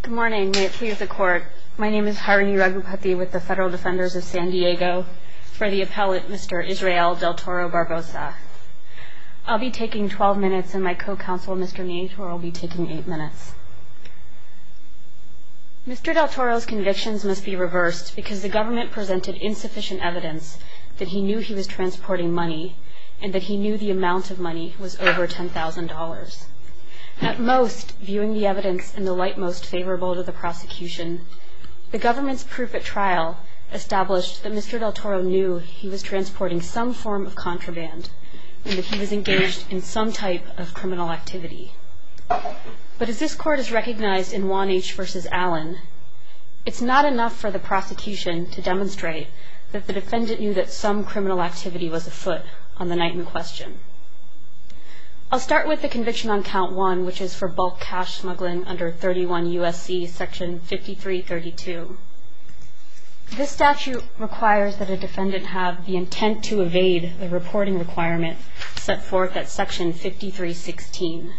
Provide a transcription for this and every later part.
Good morning. May it please the Court. My name is Harini Raghupati with the Federal Defenders of San Diego for the appellate Mr. Israel Del Toro Barbosa. I'll be taking 12 minutes and my co-counsel Mr. Nieto will be taking 8 minutes. Mr. Del Toro's convictions must be reversed because the government presented insufficient evidence that he knew he was transporting money and that he knew the amount of money was over $10,000. At most, viewing the evidence in the light most favorable to the prosecution, the government's proof at trial established that Mr. Del Toro knew he was transporting some form of contraband and that he was engaged in some type of criminal activity. But as this Court has recognized in Juan H. v. Allen, it's not enough for the prosecution to demonstrate that the defendant knew that some criminal activity was afoot on the night in question. I'll start with the conviction on count 1, which is for bulk cash smuggling under 31 U.S.C. section 5332. This statute requires that a defendant have the intent to evade the reporting requirement set forth at section 5316.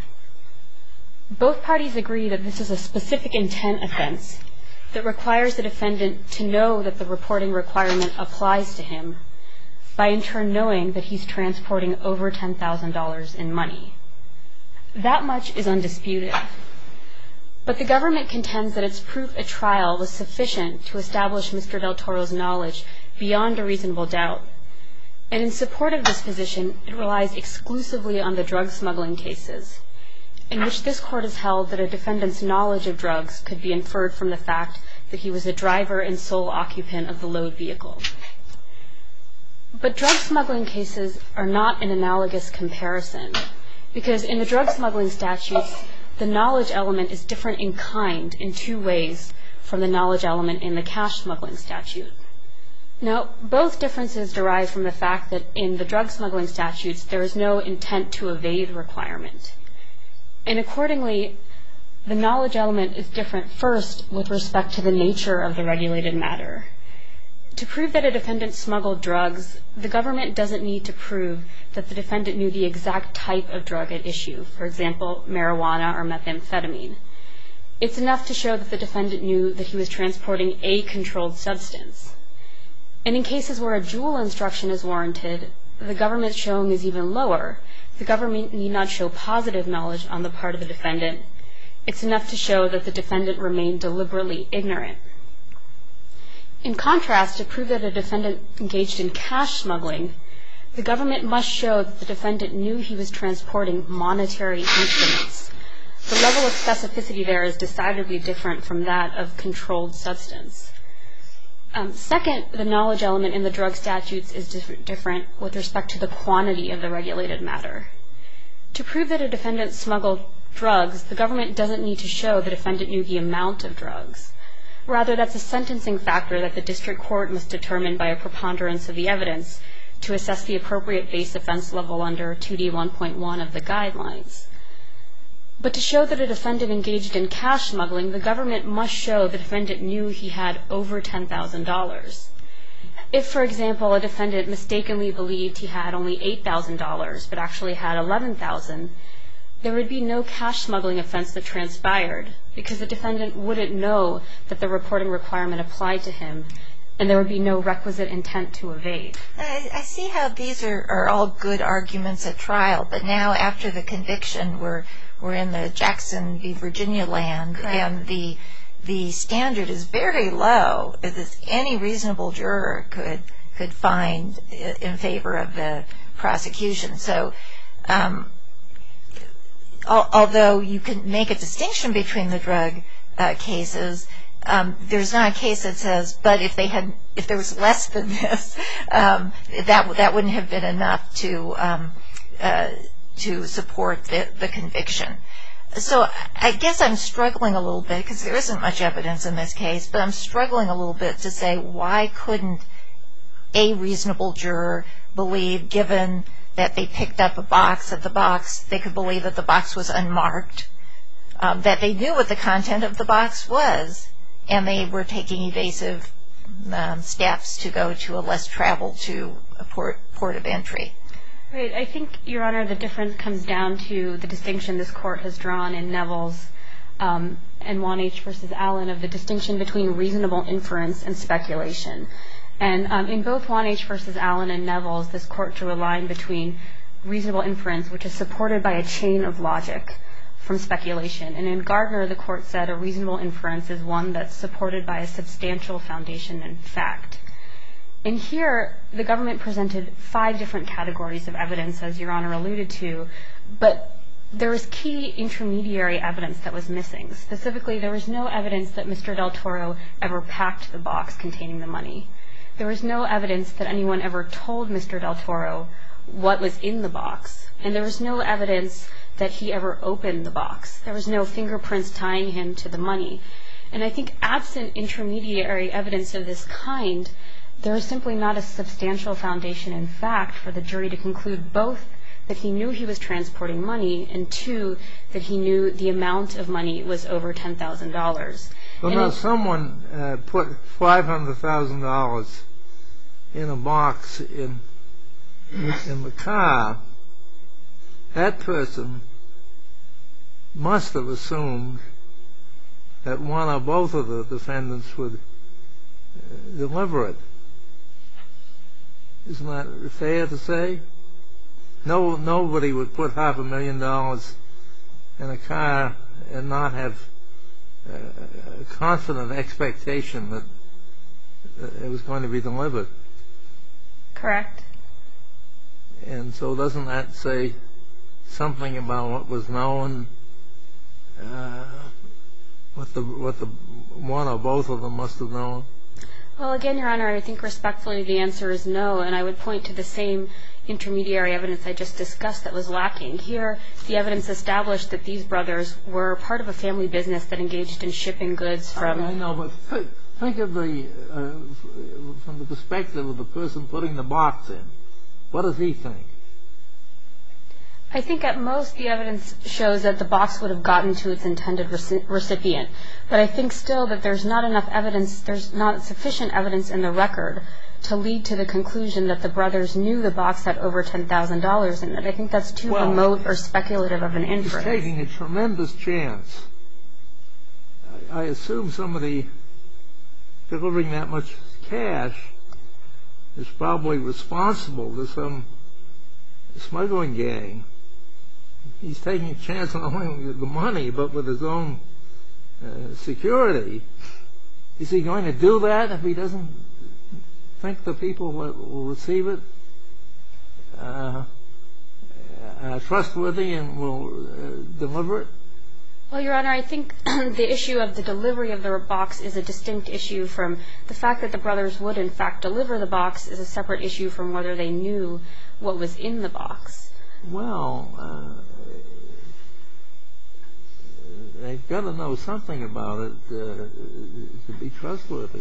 Both parties agree that this is a specific intent offense that requires the defendant to know that the reporting requirement applies to him by in turn knowing that he's transporting over $10,000 in money. That much is undisputed. But the government contends that its proof at trial was sufficient to establish Mr. Del Toro's knowledge beyond a reasonable doubt. And in support of this position, it relies exclusively on the drug smuggling cases, in which this Court has held that a defendant's knowledge of drugs could be inferred from the fact that he was a driver and sole occupant of the load vehicle. But drug smuggling cases are not an analogous comparison, because in the drug smuggling statutes, the knowledge element is different in kind in two ways from the knowledge element in the cash smuggling statute. Now, both differences derive from the fact that in the drug smuggling statutes, there is no intent to evade requirement. And accordingly, the knowledge element is different first with respect to the nature of the regulated matter. To prove that a defendant smuggled drugs, the government doesn't need to prove that the defendant knew the exact type of drug at issue, for example, marijuana or methamphetamine. It's enough to show that the defendant knew that he was transporting a controlled substance. And in cases where a dual instruction is warranted, the government's showing is even lower. The government need not show positive knowledge on the part of the defendant. It's enough to show that the defendant remained deliberately ignorant. In contrast, to prove that a defendant engaged in cash smuggling, the government must show that the defendant knew he was transporting monetary instruments. The level of specificity there is decidedly different from that of controlled substance. Second, the knowledge element in the drug statutes is different with respect to the quantity of the regulated matter. To prove that a defendant smuggled drugs, the government doesn't need to show the defendant knew the amount of drugs. Rather, that's a sentencing factor that the district court must determine by a preponderance of the evidence to assess the appropriate base offense level under 2D1.1 of the guidelines. But to show that a defendant engaged in cash smuggling, the government must show the defendant knew he had over $10,000. If, for example, a defendant mistakenly believed he had only $8,000 but actually had $11,000, there would be no cash smuggling offense that transpired because the defendant wouldn't know that the reporting requirement applied to him, and there would be no requisite intent to evade. I see how these are all good arguments at trial, but now after the conviction, we're in the Jackson v. Virginia land, Correct. And the standard is very low, as any reasonable juror could find in favor of the prosecution. So, although you can make a distinction between the drug cases, there's not a case that says, but if there was less than this, that wouldn't have been enough to support the conviction. So I guess I'm struggling a little bit, because there isn't much evidence in this case, but I'm struggling a little bit to say why couldn't a reasonable juror believe, given that they picked up a box, that the box, they could believe that the box was unmarked, that they knew what the content of the box was, and they were taking evasive steps to go to a less traveled to a port of entry. Right. I think, Your Honor, the difference comes down to the distinction this Court has drawn in Neville's and Juan H. versus Allen of the distinction between reasonable inference and speculation. And in both Juan H. versus Allen and Neville's, this court drew a line between reasonable inference, which is supported by a chain of logic, from speculation. And in Gardner, the court said a reasonable inference is one that's supported by a substantial foundation in fact. And here, the government presented 5 different categories of evidence, as Your Honor alluded to, but there was key intermediary evidence that was missing. Specifically, there was no evidence that Mr. Del Toro ever packed the box containing the money. There was no evidence that anyone ever told Mr. Del Toro what was in the box. And there was no evidence that he ever opened the box. There was no fingerprints tying him to the money. And I think absent intermediary evidence of this kind, there is simply not a substantial foundation in fact for the jury to conclude both that he knew he was transporting money, and 2, that he knew the amount of money was over $10,000. Well, now someone put $500,000 in a box in the car. That person must have assumed that one or both of the defendants would deliver it. Isn't that fair to say? Nobody would put $500,000 in a car and not have a confident expectation that it was going to be delivered. Correct. And so doesn't that say something about what was known, what the one or both of them must have known? Well, again, Your Honor, I think respectfully the answer is no, and I would point to the same intermediary evidence I just discussed that was lacking. Here, the evidence established that these brothers were part of a family business that engaged in shipping goods from... I know, but think of from the perspective of the person putting the box in. What does he think? I think at most the evidence shows that the box would have gotten to its intended recipient. But I think still that there's not enough evidence, there's not sufficient evidence in the record to lead to the conclusion that the brothers knew the box had over $10,000 in it. I think that's too remote or speculative of an inference. He's taking a tremendous chance. I assume somebody delivering that much cash is probably responsible to some smuggling gang. He's taking a chance not only with the money, but with his own security. Is he going to do that if he doesn't think the people will receive it are trustworthy and will deliver it? Well, Your Honor, I think the issue of the delivery of the box is a distinct issue from the fact that the brothers would, in fact, deliver the box is a separate issue from whether they knew what was in the box. Well, they've got to know something about it to be trustworthy.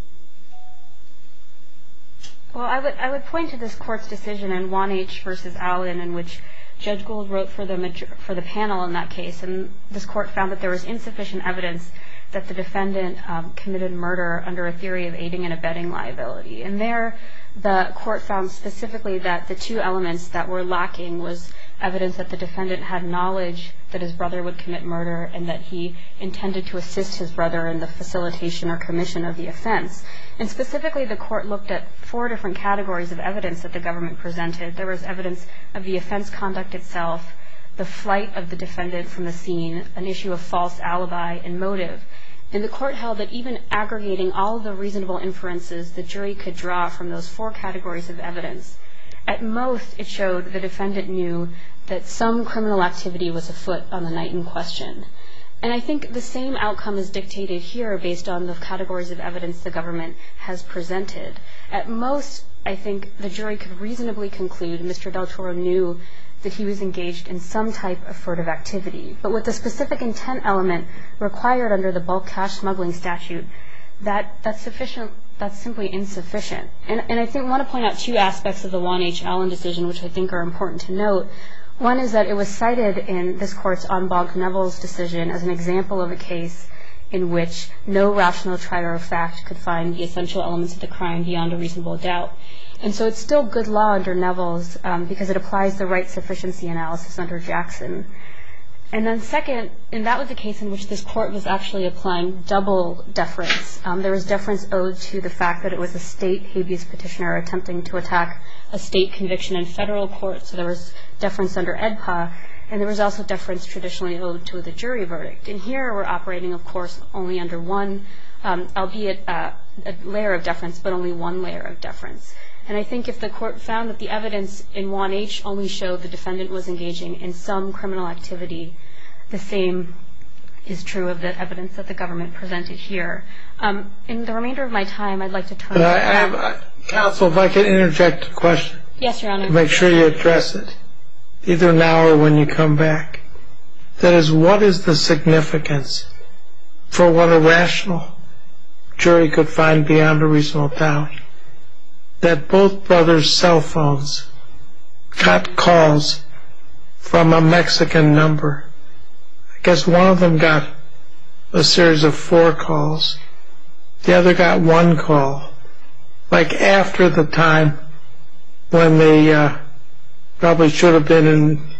Well, I would point to this court's decision in Juan H. versus Allen, in which Judge Gould wrote for the panel in that case, and this court found that there was insufficient evidence that the defendant committed murder under a theory of aiding and abetting liability. And there, the court found specifically that the 2 elements that were lacking was evidence that the defendant had knowledge that his brother would commit murder and that he intended to assist his brother in the facilitation or commission of the offense. And specifically, the court looked at 4 different categories of evidence that the government presented. There was evidence of the offense conduct itself, the flight of the defendant from the scene, an issue of false alibi, and motive. And the court held that even aggregating all of the reasonable inferences the jury could draw from those 4 categories of evidence, at most it showed the defendant knew that some criminal activity was afoot on the night in question. And I think the same outcome is dictated here based on the categories of evidence the government has presented. At most, I think the jury could reasonably conclude Mr. Del Toro knew that he was engaged in some type of furtive activity. But with the specific intent element required under the bulk cash smuggling statute, that's simply insufficient. And I want to point out 2 aspects of the Juan H. Allen decision which I think are important to note. One is that it was cited in this court's en banc Neville's decision as an example of a case in which no rational trier of fact could find the essential elements of the crime beyond a reasonable doubt. And so it's still good law under Neville's because it applies the right sufficiency analysis under Jackson. And then second, and that was a case in which this court was actually applying double deference. There was deference owed to the fact that it was a state habeas petitioner attempting to attack a state conviction in federal court, so there was deference under AEDPA, and there was also deference traditionally owed to the jury verdict. And here we're operating, of course, only under one, albeit a layer of deference, but only one layer of deference. And I think if the court found that the evidence in 1H only showed the defendant was engaging in some criminal activity, the same is true of the evidence that the government presented here. In the remainder of my time, I'd like to turn to Counsel, if I could interject a question. Yes, Your Honor. Make sure you address it, either now or when you come back. That is, what is the significance for what a rational jury could find beyond a reasonable doubt that both brothers' cell phones got calls from a Mexican number? I guess one of them got a series of 4 calls. The other got 1 call, like after the time when they probably should have been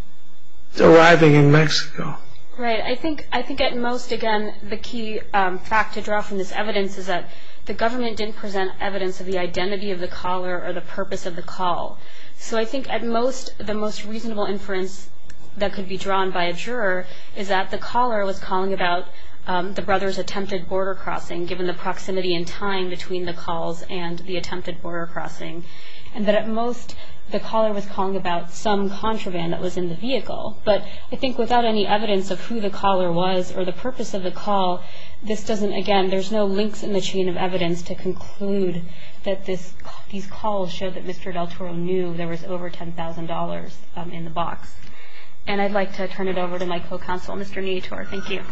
arriving in Mexico. Right. I think at most, again, the key fact to draw from this evidence is that the government didn't present evidence of the identity of the caller or the purpose of the call. So I think at most, the most reasonable inference that could be drawn by a juror is that the caller was calling about the brothers' attempted border crossing, given the proximity in time between the calls and the attempted border crossing, and that at most the caller was calling about some contraband that was in the vehicle. But I think without any evidence of who the caller was or the purpose of the call, this doesn't, again, there's no links in the chain of evidence to conclude that these calls showed that Mr. Del Toro knew there was over $10,000 in the box. And I'd like to turn it over to my co-counsel, Mr. Nietor. Thank you.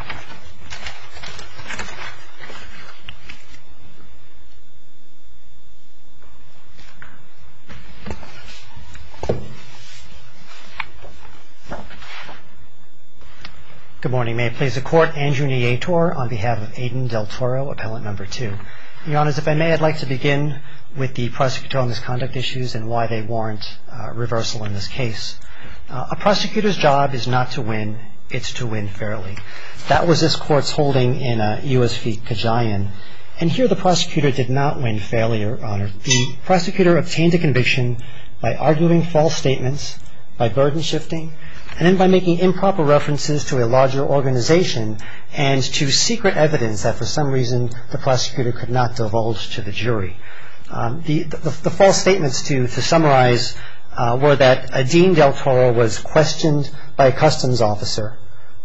Good morning. May it please the Court, Andrew Nietor on behalf of Aiden Del Toro, Appellant Number 2. Your Honors, if I may, I'd like to begin with the prosecutorial misconduct issues and why they warrant reversal in this case. A prosecutor's job is not to win, it's to win fairly. That was this Court's holding in U.S. v. Kajayan. And here the prosecutor did not win fairly, Your Honor. The prosecutor obtained a conviction by arguing false statements, by burden shifting, and then by making improper references to a larger organization and to secret evidence that for some reason the prosecutor could not divulge to the jury. The false statements, to summarize, were that Aiden Del Toro was questioned by a customs officer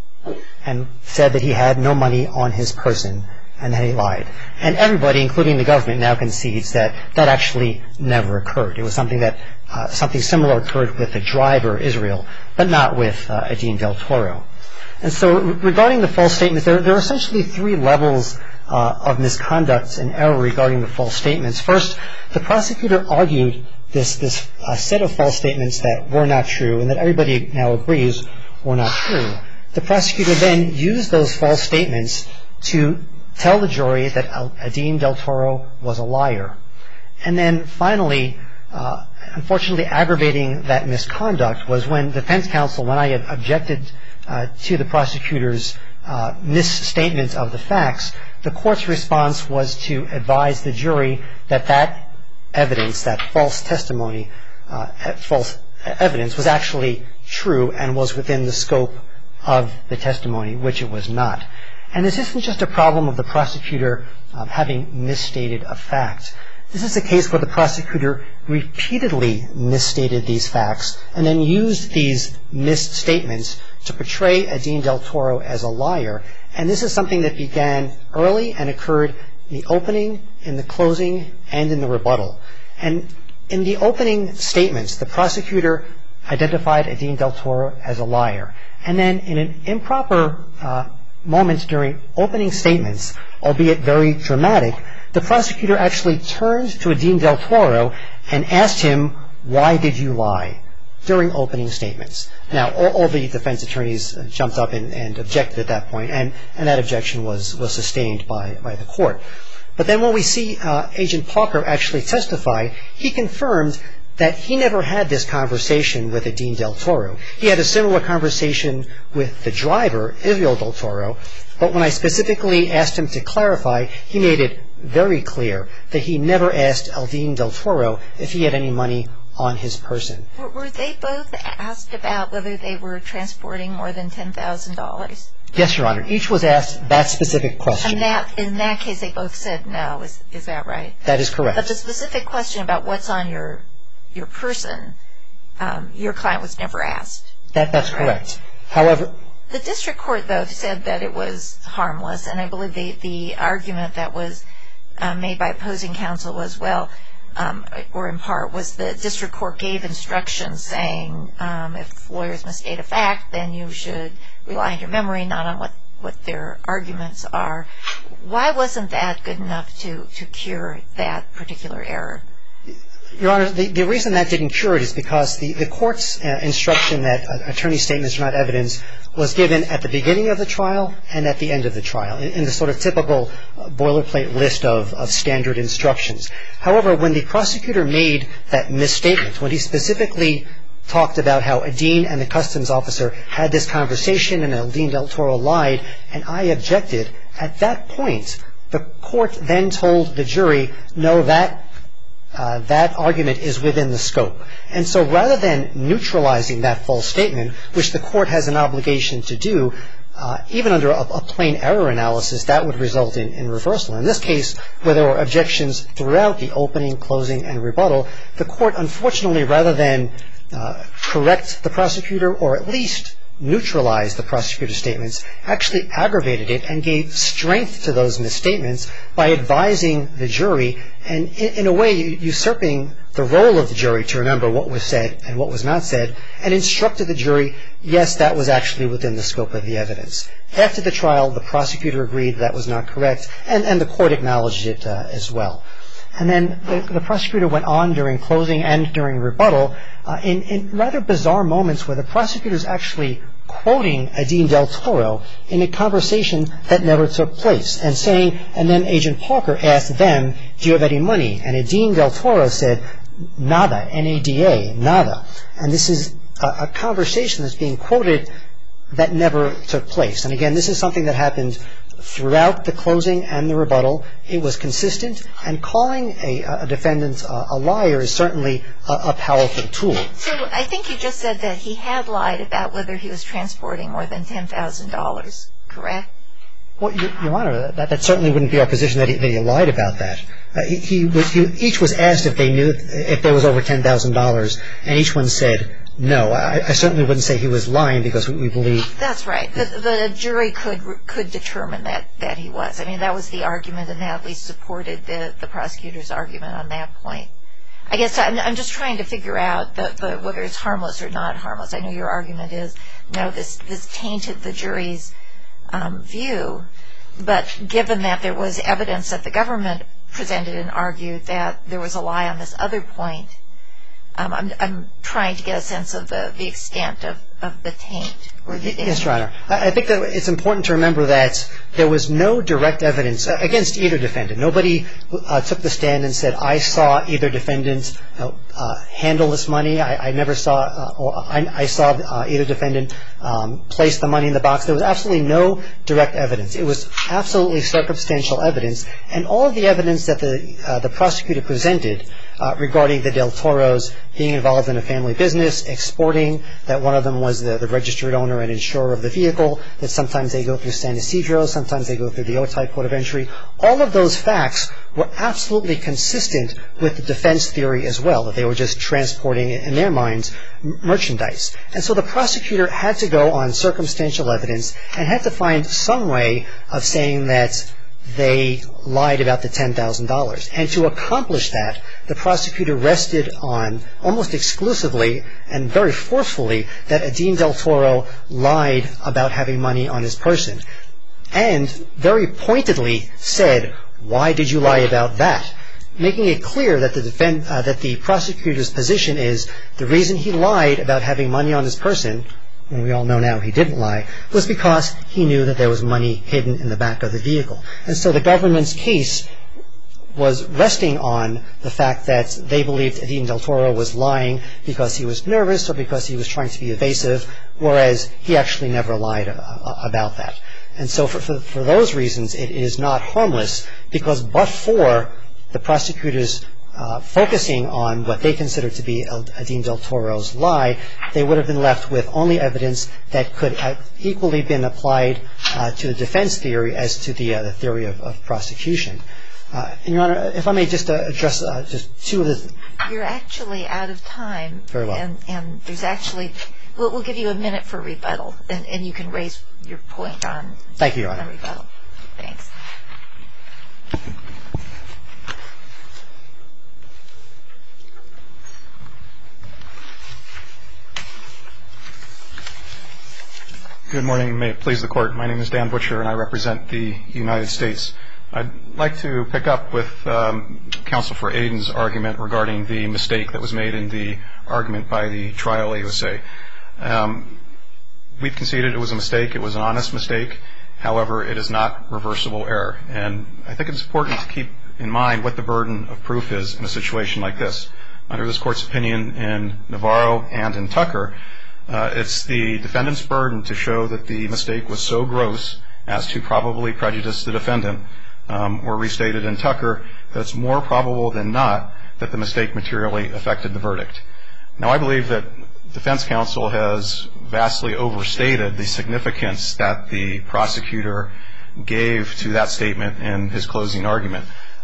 and said that he had no money on his person and that he lied. And everybody, including the government, now concedes that that actually never occurred. It was something similar occurred with the driver, Israel, but not with Aiden Del Toro. And so regarding the false statements, there are essentially 3 levels of misconduct and error regarding the false statements. First, the prosecutor argued this set of false statements that were not true and that everybody now agrees were not true. The prosecutor then used those false statements to tell the jury that Aiden Del Toro was a liar. And then finally, unfortunately aggravating that misconduct was when defense counsel, when I had objected to the prosecutor's misstatement of the facts, the court's response was to advise the jury that that evidence, that false testimony, false evidence was actually true and was within the scope of the testimony, which it was not. And this isn't just a problem of the prosecutor having misstated a fact. This is a case where the prosecutor repeatedly misstated these facts and then used these misstatements to portray Aiden Del Toro as a liar. And this is something that began early and occurred in the opening, in the closing, and in the rebuttal. And in the opening statements, the prosecutor identified Aiden Del Toro as a liar. And then in an improper moment during opening statements, albeit very dramatic, the prosecutor actually turned to Aiden Del Toro and asked him, "Why did you lie?" during opening statements. Now, all the defense attorneys jumped up and objected at that point, and that objection was sustained by the court. But then when we see Agent Parker actually testify, he confirmed that he never had this conversation with Adin Del Toro. He had a similar conversation with the driver, Israel Del Toro, but when I specifically asked him to clarify, he made it very clear that he never asked Adin Del Toro if he had any money on his person. Were they both asked about whether they were transporting more than $10,000? Yes, Your Honor. Each was asked that specific question. And in that case, they both said no. Is that right? That is correct. But the specific question about what's on your person, your client was never asked. That's correct. However, the district court, though, said that it was harmless, and I believe the argument that was made by opposing counsel was, well, or in part, was the district court gave instructions saying if lawyers misstate a fact, then you should rely on your memory, not on what their arguments are. Why wasn't that good enough to cure that particular error? Your Honor, the reason that didn't cure it is because the court's instruction that attorney statements are not evidence was given at the beginning of the trial and at the end of the trial, in the sort of typical boilerplate list of standard instructions. However, when the prosecutor made that misstatement, when he specifically talked about how Adin and the customs officer had this conversation and Adin Del Toro lied, and I objected, at that point, the court then told the jury, no, that argument is within the scope. And so rather than neutralizing that false statement, which the court has an obligation to do, even under a plain error analysis, that would result in reversal. In this case, where there were objections throughout the opening, closing, and rebuttal, the court, unfortunately, rather than correct the prosecutor or at least neutralize the prosecutor's statements, actually aggravated it and gave strength to those misstatements by advising the jury and, in a way, usurping the role of the jury to remember what was said and what was not said, and instructed the jury, yes, that was actually within the scope of the evidence. After the trial, the prosecutor agreed that was not correct, and the court acknowledged it as well. And then the prosecutor went on during closing and during rebuttal in rather bizarre moments where the prosecutor is actually quoting Adin Del Toro in a conversation that never took place and saying, and then Agent Parker asked them, do you have any money? And Adin Del Toro said, nada, N-A-D-A, nada. And this is a conversation that's being quoted that never took place. And again, this is something that happened throughout the closing and the rebuttal. It was consistent, and calling a defendant a liar is certainly a powerful tool. So I think you just said that he had lied about whether he was transporting more than $10,000, correct? Well, Your Honor, that certainly wouldn't be our position that he lied about that. Each was asked if they knew if there was over $10,000, and each one said no. I certainly wouldn't say he was lying because we believe. That's right. The jury could determine that he was. I mean, that was the argument, and that at least supported the prosecutor's argument on that point. I guess I'm just trying to figure out whether it's harmless or not harmless. I know your argument is, no, this tainted the jury's view, but given that there was evidence that the government presented and argued that there was a lie on this other point, I'm trying to get a sense of the extent of the taint. Yes, Your Honor. I think that it's important to remember that there was no direct evidence against either defendant. Nobody took the stand and said, I saw either defendant handle this money. I never saw, or I saw either defendant place the money in the box. There was absolutely no direct evidence. It was absolutely circumstantial evidence, and all of the evidence that the prosecutor presented regarding the Del Toros being involved in a family business, exporting, that one of them was the registered owner and insurer of the vehicle, that sometimes they go through San Ysidro, sometimes they go through the Otay Port of Entry. All of those facts were absolutely consistent with the defense theory as well, that they were just transporting, in their minds, merchandise. And so the prosecutor had to go on circumstantial evidence and had to find some way of saying that they lied about the $10,000. And to accomplish that, the prosecutor rested on, almost exclusively and very forcefully, that Adin Del Toro lied about having money on his person. And very pointedly said, why did you lie about that? Making it clear that the prosecutor's position is the reason he lied about having money on his person, and we all know now he didn't lie, was because he knew that there was money hidden in the back of the vehicle. And so the government's case was resting on the fact that they believed Edin Del Toro was lying because he was nervous or because he was trying to be evasive, whereas he actually never lied about that. And so for those reasons, it is not harmless, because but for the prosecutors focusing on what they considered to be Edin Del Toro's lie, they would have been left with only evidence that could have equally been applied to the defense theory as to the theory of prosecution. And Your Honor, if I may just address just two of the... You're actually out of time. Very well. And there's actually... We'll give you a minute for rebuttal, and you can raise your point on... Thank you, Your Honor. On rebuttal. Thanks. Good morning. May it please the Court. My name is Dan Butcher, and I represent the United States. I'd like to pick up with counsel for Edin's argument regarding the mistake that was made in the argument by the trial AUSA. We've conceded it was a mistake. It was an honest mistake. However, it is not reversible error. And I think it's important to keep in mind what the burden of proof is in a situation like this. Under this Court's opinion in Navarro and in Tucker, it's the defendant's burden to show that the mistake was so gross as to probably prejudice the defendant, or restated in Tucker, that it's more probable than not that the mistake materially affected the verdict. Now, I believe that defense counsel has vastly overstated the significance that the prosecutor gave to that statement in his closing argument.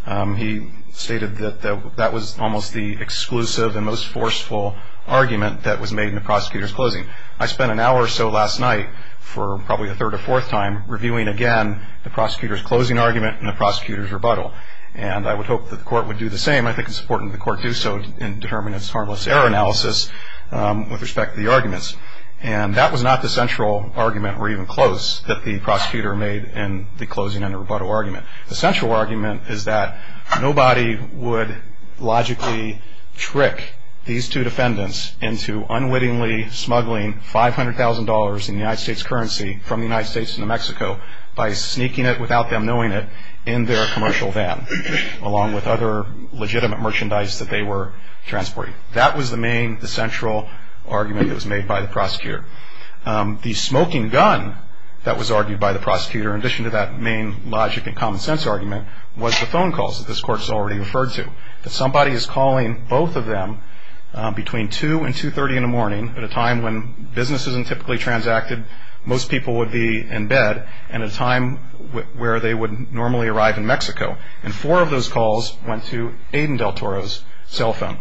He stated that that was almost the exclusive and most forceful argument that was made in the prosecutor's closing. I spent an hour or so last night, for probably the third or fourth time, reviewing again the prosecutor's closing argument and the prosecutor's rebuttal. And I would hope that the Court would do the same. I think it's important that the Court do so in determining its harmless error analysis with respect to the arguments. And that was not the central argument, or even close, that the prosecutor made in the closing and the rebuttal argument. The central argument is that nobody would logically trick these two defendants into unwittingly smuggling $500,000 in United States currency from the United States into Mexico by sneaking it without them knowing it in their commercial van, along with other legitimate merchandise that they were transporting. That was the central argument that was made by the prosecutor. The smoking gun that was argued by the prosecutor, in addition to that main logic and common sense argument, was the phone calls that this Court has already referred to. That somebody is calling both of them between 2 and 2:30 in the morning, at a time when business isn't typically transacted, most people would be in bed, and at a time where they would normally arrive in Mexico. And 4 of those calls went to Edin Del Toro's cell phone.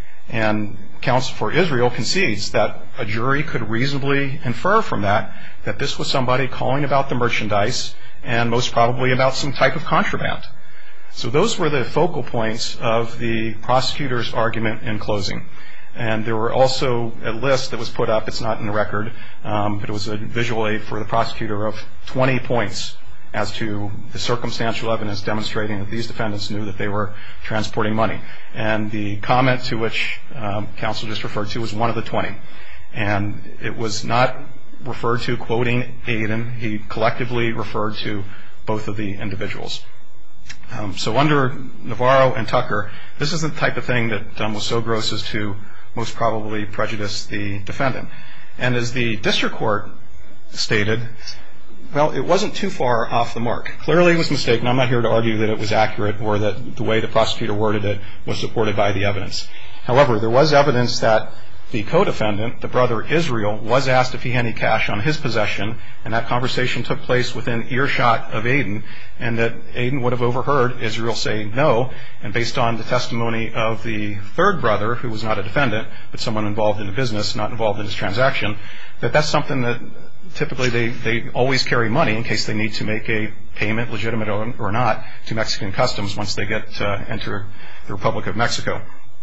And counsel for Israel concedes that a jury could reasonably infer from that this was somebody calling about the merchandise, and most probably about some type of contraband. So those were the focal points of the prosecutor's argument in closing. And there were also a list that was put up, it's not in the record, but it was a visual aid for the prosecutor, of 20 points as to the circumstantial evidence demonstrating that these defendants knew that they were transporting money. And the comment to which counsel just referred to was one of the 20. And it was not referred to quoting Edin. He collectively referred to both of the individuals. So under Navarro and Tucker, this is the type of thing that was so gross as to most probably prejudice the defendant. And as the district court stated, well, it wasn't too far off the mark. Clearly it was mistaken. I'm not here to argue that it was accurate or that the way the prosecutor worded it was supported by the evidence. However, there was evidence that the co-defendant, the brother Israel, was asked if he had any cash on his possession, and that conversation took place within earshot of Edin, and that Edin would have overheard Israel say no, and based on the testimony of the third brother, who was not a defendant, but someone involved in the business, not involved in this transaction, that's something that typically they always carry money in case they need to make a payment, legitimate or not, to Mexican customs once they enter the Republic of Mexico.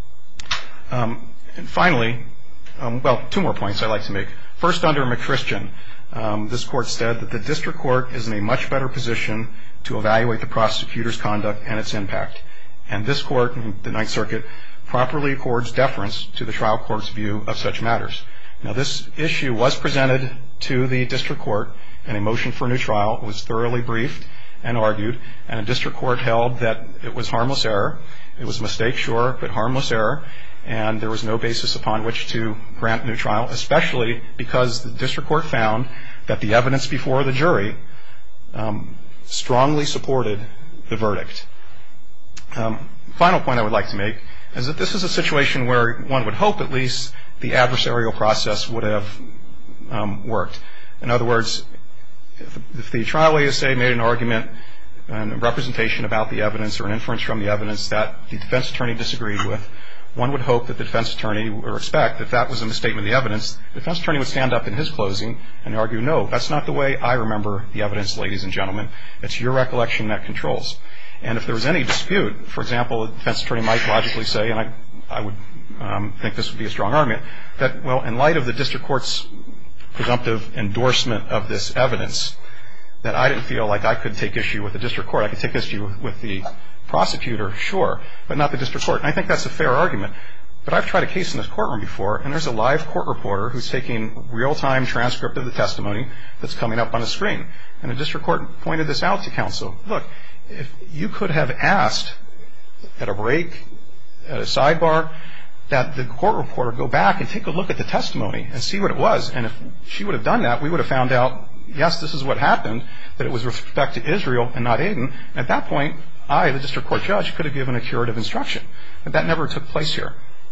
And finally, well, 2 more points I'd like to make. First, under McChristian, this court said that the district court is in a much better position to evaluate the prosecutor's conduct and its impact. And this court, the Ninth Circuit, properly accords deference to the trial court's view of such matters. Now, this issue was presented to the district court, and a motion for a new trial was thoroughly briefed, and argued, and a district court held that it was harmless error. It was a mistake, sure, but harmless error, and there was no basis upon which to grant a new trial, especially because the district court found that the evidence before the jury strongly supported the verdict. Final point I would like to make is that this is a situation where one would hope at least the adversarial process would have worked. In other words, if the trial ASA made an argument and a representation about the evidence or an inference from the evidence that the defense attorney disagreed with, one would hope that the defense attorney or expect that that was a misstatement of the evidence. The defense attorney would stand up in his closing and argue, no, that's not the way I remember the evidence, ladies and gentlemen. It's your recollection that controls. And if there was any dispute, for example, the defense attorney might logically say, and I would think this would be a strong argument, that, well, in light of the district court's presumptive endorsement of this evidence, that I didn't feel like I could take issue with the district court. I could take issue with the prosecutor, sure, but not the district court. And I think that's a fair argument. But I've tried a case in this courtroom before, and there's a live court reporter who's taking real-time transcript of the testimony that's coming up on the screen. And the district court pointed this out to counsel. Look, if you could have asked at a break, at a sidebar, that the court reporter go back and take a look at the testimony and see what it was. And if she would have done that, we would have found out, yes, this is what happened, that it was with respect to Israel and not Aden. At that point, I, the district court judge, could have given a curative instruction. But that never took place here.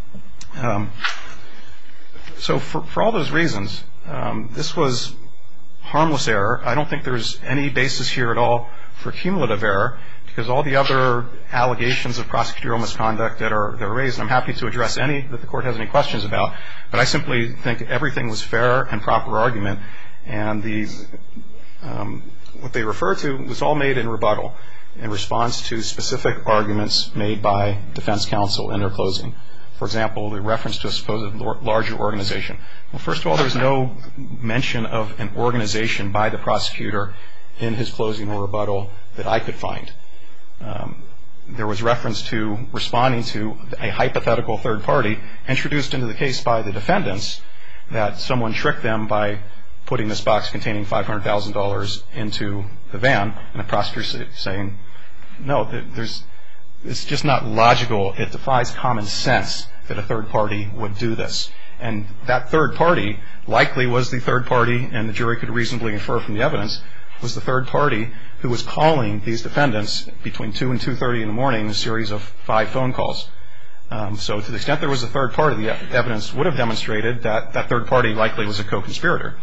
So for all those reasons, this was harmless error. I don't think there's any basis here at all for cumulative error, because all the other allegations of prosecutorial misconduct that are raised, I'm happy to address any that the court has any questions about. But I simply think everything was fair and proper argument, and what they refer to was all made in rebuttal in response to specific arguments made by defense counsel in their closing. For example, the reference to a supposed larger organization. Well, first of all, there's no mention of an organization by the prosecutor in his closing or rebuttal that I could find. There was reference to responding to a hypothetical third party introduced into the case by the defendants, that someone tricked them by putting this box containing $500,000 into the van, and the prosecutor saying, no, it's just not logical. It defies common sense that a third party would do this. And that third party likely was the third party, and the jury could reasonably infer from the evidence, was the third party who was calling these defendants between 2 and 2:30 in the morning, a series of 5 phone calls. So to the extent there was a third party, the evidence would have demonstrated that that third party likely was a co-conspirator.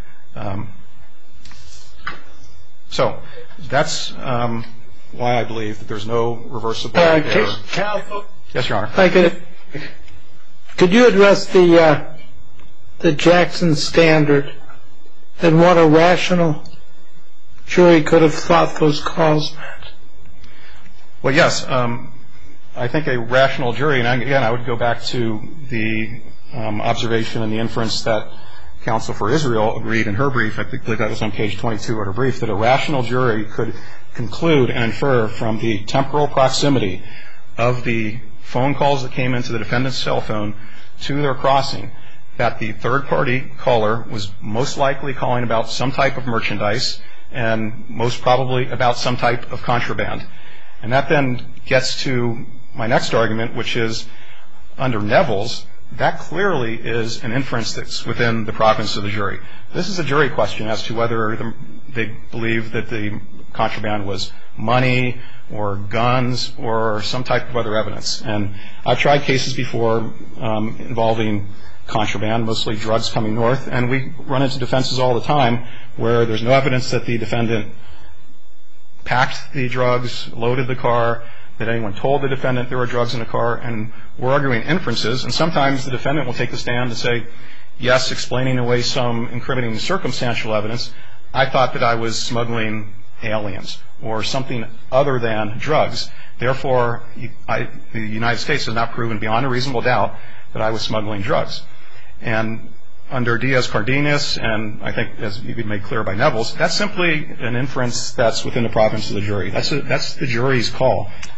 So that's why I believe that there's no reversible error. Counsel? Yes, Your Honor. Could you address the Jackson standard and what a rational jury could have thought those calls meant? Well, yes. I think a rational jury, and again, I would go back to the observation and the inference that counsel for Israel agreed in her brief, I believe that was on page 22 of her brief, that a rational jury could conclude and infer from the temporal proximity of the phone calls that came into the defendant's cell phone to their crossing that the third party caller was most likely calling about some type of merchandise and most probably about some type of contraband. And that then gets to my next argument, which is under Neville's, that clearly is an inference that's within the province of the jury. This is a jury question as to whether they believe that the contraband was money or guns or some type of other evidence. And I've tried cases before involving contraband, mostly drugs coming north, and we run into defenses all the time where there's no evidence that the defendant packed the drugs, loaded the car, that anyone told the defendant there were drugs in the car, and we're arguing inferences. And sometimes the defendant will take the stand and say, yes, explaining away some incriminating circumstantial evidence, I thought that I was smuggling aliens or something other than drugs. Therefore, the United States has not proven beyond a reasonable doubt that I was smuggling drugs. And under Diaz-Cardenas, and I think as you made clear by Neville's, that's simply an inference that's within the province of the jury. That's the jury's call.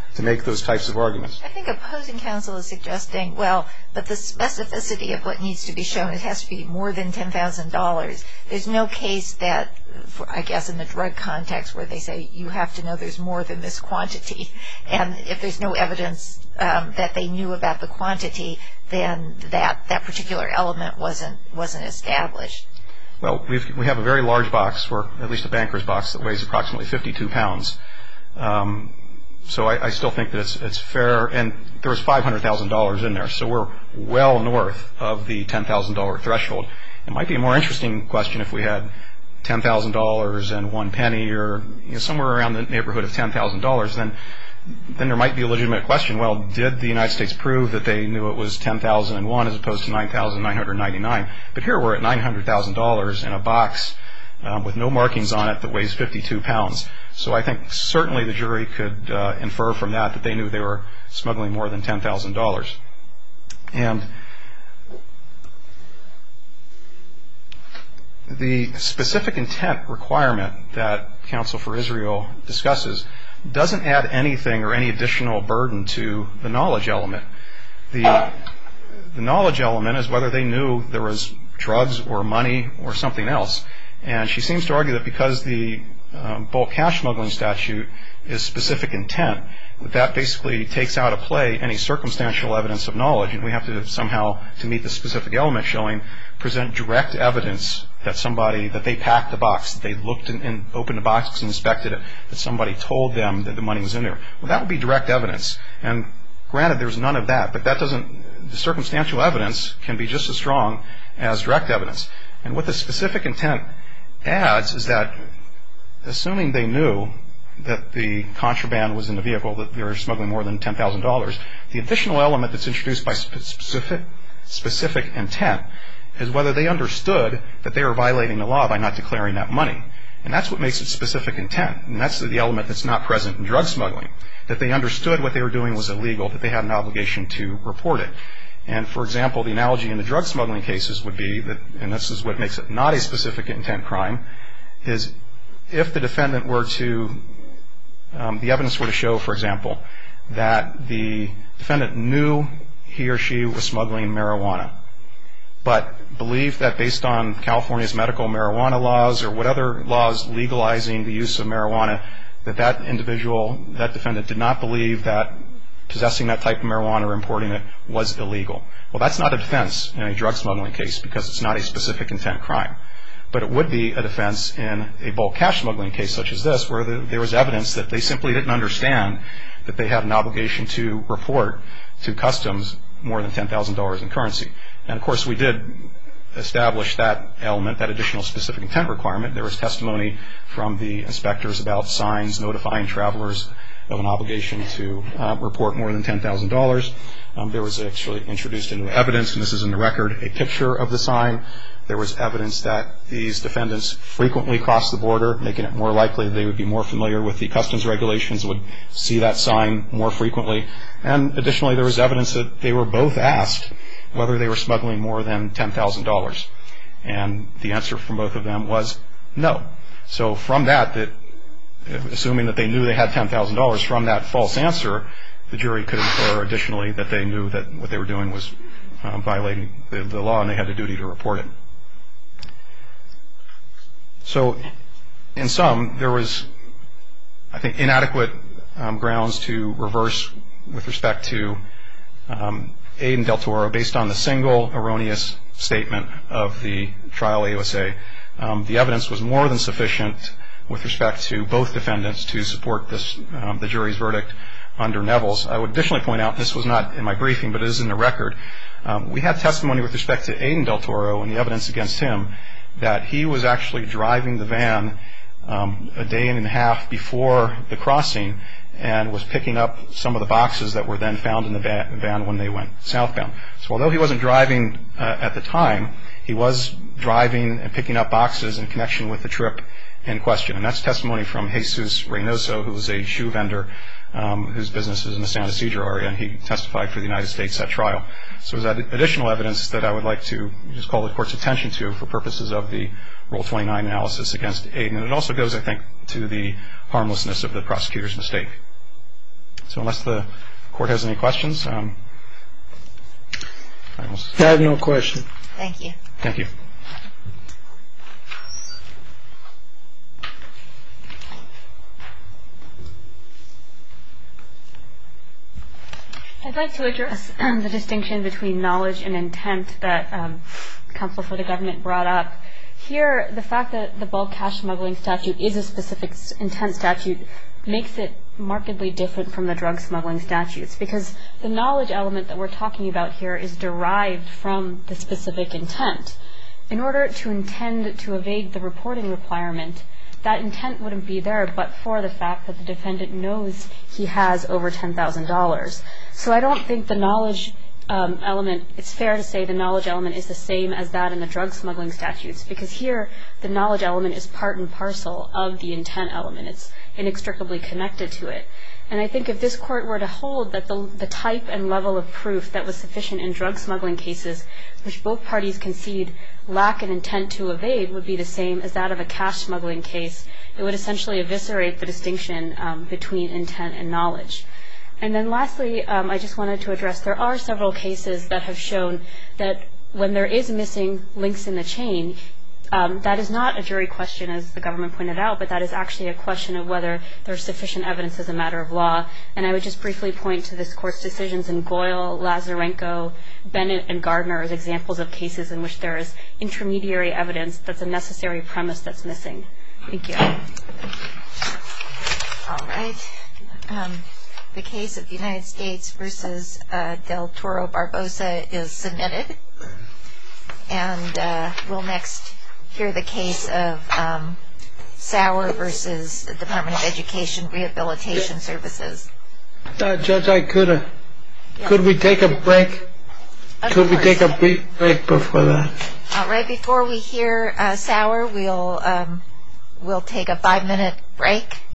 to make those types of arguments. I think opposing counsel is suggesting, well, but the specificity of what needs to be shown, it has to be more than $10,000. There's no case that, I guess in the drug context, where they say you have to know there's more than this quantity. And if there's no evidence that they knew about the quantity, then that particular element wasn't established. Well, we have a very large box, or at least a banker's box, that weighs approximately 52 pounds. So I still think that it's fair, and there was $500,000 in there, so we're well north of the $10,000 threshold. It might be a more interesting question if we had $10,000 and 1 penny, or somewhere around the neighborhood of $10,000. Then there might be a legitimate question. Well, did the United States prove that they knew it was $10,001 as opposed to $9,999? But here we're at $900,000 in a box with no markings on it that weighs 52 pounds. So I think certainly the jury could infer from that they knew they were smuggling more than $10,000. And the specific intent requirement that Counsel for Israel discusses doesn't add anything or any additional burden to the knowledge element. The knowledge element is whether they knew there was drugs or money or something else. And she seems to argue that because the bulk cash smuggling statute is specific intent, that basically takes out of play any circumstantial evidence of knowledge, and we have to somehow, to meet the specific element showing, present direct evidence that they packed the box, that they looked and opened the box and inspected it, that somebody told them that the money was in there. Well, that would be direct evidence. And granted, there's none of that, but the circumstantial evidence can be just as strong as direct evidence. And what the specific intent adds is that, assuming they knew that the contraband was in the vehicle, that they were smuggling more than $10,000, the additional element that's introduced by specific intent is whether they understood that they were violating the law by not declaring that money. And that's what makes it specific intent. And that's the element that's not present in drug smuggling, that they understood what they were doing was illegal, that they had an obligation to report it. And, for example, the analogy in the drug smuggling cases would be that, and this is what makes it not a specific intent crime, is if the defendant were to, the evidence were to show, for example, that the defendant knew he or she was smuggling marijuana, but believed that based on California's medical marijuana laws or what other laws legalizing the use of marijuana, that individual, that defendant, did not believe that possessing that type of marijuana or importing it was illegal. Well, that's not a defense in a drug smuggling case because it's not a specific intent crime. But it would be a defense in a bulk cash smuggling case such as this, where there was evidence that they simply didn't understand that they had an obligation to report to customs more than $10,000 in currency. And, of course, we did establish that element, that additional specific intent requirement. There was testimony from the inspectors about signs notifying travelers of an obligation to report more than $10,000. There was actually introduced into evidence, and this is in the record, a picture of the sign. There was evidence that these defendants frequently crossed the border, making it more likely they would be more familiar with the customs regulations, would see that sign more frequently. And additionally, there was evidence that they were both asked whether they were smuggling more than $10,000. And the answer from both of them was no. So from that, assuming that they knew they had $10,000, from that false answer, the jury could infer additionally that they knew that what they were doing was violating the law and they had a duty to report it. So in sum, there was, I think, inadequate grounds to reverse with respect to Aiden Del Toro based on the single erroneous statement of the trial AUSA. The evidence was more than sufficient with respect to both defendants to support the jury's verdict under Neville's. I would additionally point out, this was not in my briefing, but it is in the record. We had testimony with respect to Aiden Del Toro and the evidence against him that he was actually driving the van a day and a half before the crossing and was picking up some of the boxes that were then found in the van when they went southbound. So although he wasn't driving at the time, he was driving and picking up boxes in connection with the trip in question. And that's testimony from Jesus Reynoso, who was a shoe vendor whose business is in the San Ysidro area, and he testified for the United States at trial. So there's additional evidence that I would like to just call the Court's attention to for purposes of the Rule 29 analysis against Aiden. And it also goes, I think, to the harmlessness of the prosecutor's mistake. So unless the court has any questions, I have no question. Thank you. Thank you. I'd like to address the distinction between knowledge and intent that counsel for the government brought up. Here, the fact that the bulk cash smuggling statute is a specific intent statute makes it markedly different from the drug smuggling statutes, because the knowledge element that we're talking about here is derived from the specific intent. In order to intend to evade the reporting requirement, that intent wouldn't be there but for the fact that the defendant knows he has over $10,000. So I don't think the knowledge element, it's fair to say the knowledge element is the same as that in the drug smuggling statutes, because here the knowledge element is part and parcel of the intent element. It's inextricably connected to it. And I think if this court were to hold that the type and level of proof that was sufficient in drug smuggling cases, which both parties concede lack an intent to evade, would be the same as that of a cash smuggling case, it would essentially eviscerate the distinction between intent and knowledge. And then lastly, I just wanted to address, there are several cases that have shown that when there is missing links in the chain, that is not a jury question, as the government pointed out, but that is actually a question of whether there's sufficient evidence as a matter of law. And I would just briefly point to this court's decisions in Goyle, Lazarenko, Bennett, and Gardner as examples of cases in which there is intermediary evidence that's a necessary premise that's missing. Thank you. All right. The case of the United States versus Del Toro Barbosa is submitted. And we'll next hear the case of Sauer versus the Department of Education Rehabilitation Services. Judge, could we take a break? Could we take a brief break before that? All right. Before we hear Sauer, we'll take a 5-minute break.